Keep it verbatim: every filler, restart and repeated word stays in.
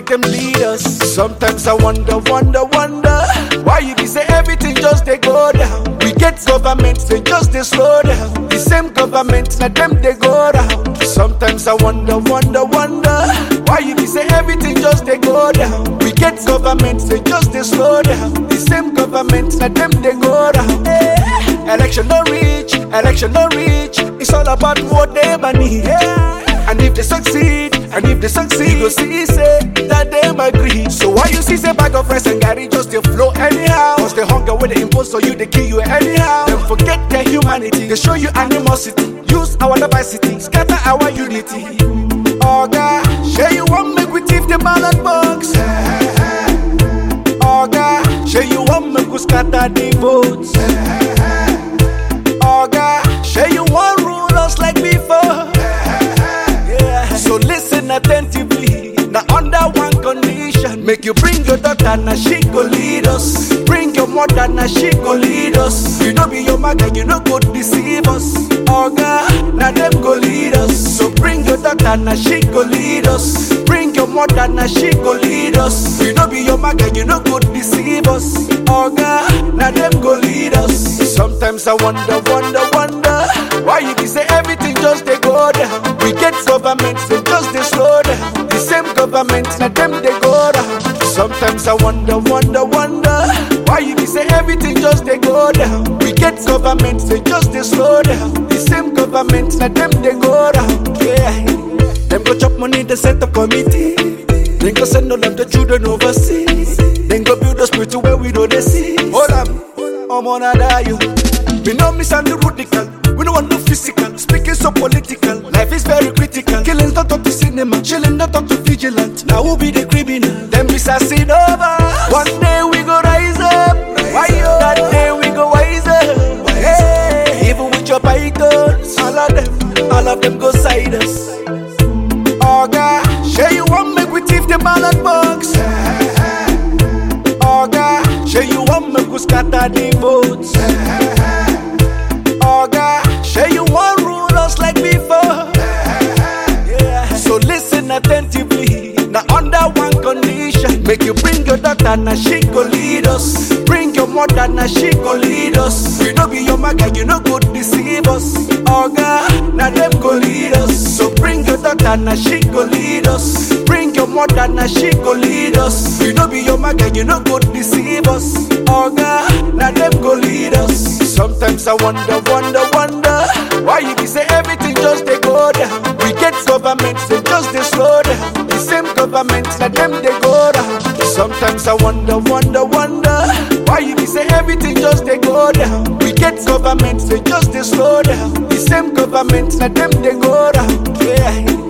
them lead us. Sometimes I wonder, wonder, wonder why you be say everything just they go down. We get government, they just they slow down. The same government, now them they go down. Sometimes I wonder, wonder, wonder why you be say everything just they go down. We get government, they just they slow down. The same government, now them they go down. Hey. Election no reach, election no reach. It's all about what they money. Yeah. And if they succeed, and if they succeed, you go see say that they agree. So why you see say bag of rice and Gary just they flow anyhow? Cause the hunger where they impose on you, they kill you anyhow. Then forget their humanity, they show you animosity. Use our diversity, scatter our unity. Oh God, share you want make we thief the ballot box. Oh God, share you want make we scatter the votes. Oh God, share you want rule us like before. So listen attentively, now under one condition. Make you bring your daughter, now she go lead us. Bring your mother, now she go lead us. You know be your mother, you know go deceive us. Oh God, now them go lead us. So bring your daughter, now she go lead us. Bring your mother, now she go lead us. You know be your mother, you know go deceive us. Oh God, now them go lead us. Sometimes I wonder, wonder, wonder why you be say everything just they go down. We get government, they just they slow down. The same government, now them they go down. Sometimes I wonder, wonder, wonder why you be say everything just they go down. We get government, they just they slow down. The same government, now them they go down. Yeah, them go chop money, they set up committee. Then go send all of the children overseas. Then go build a spirit where we know they see. Hold up, I'm on a die you. We know miss and the radical. We don't want no physical. Speaking so political. Life is very critical. Killing don't talk to cinema. Chilling don't talk to vigilant. Now who be the criminal? Them be sassing over. One day we go rise up. Why yo? That day we go wise up. Hey, even with your pythons, all of them, all of them go side us. Oh God, share you want make we thief the ballot box. Oh God, share you want make we scatter the votes. Oh God, share you want rule us like before. Yeah. So listen attentively, now under one condition. Make you bring your daughter, now she go lead us. Bring your mother, now she go lead us. You know be your mother, you know go deceive us. Oh God, now them go lead us. So bring your daughter, now she go lead us. Bring your mother, now she go lead us. You know be your mother, you know go deceive us. Oh God, now them go lead us. Sometimes I wonder, wonder, wonder why you be say everything just they go down. We get government, they just they slow down. The same government, now them they go down. Sometimes I wonder, wonder, wonder why you be say everything just they go down. We get government, they just they slow down. The same government, now them they go down. Yeah.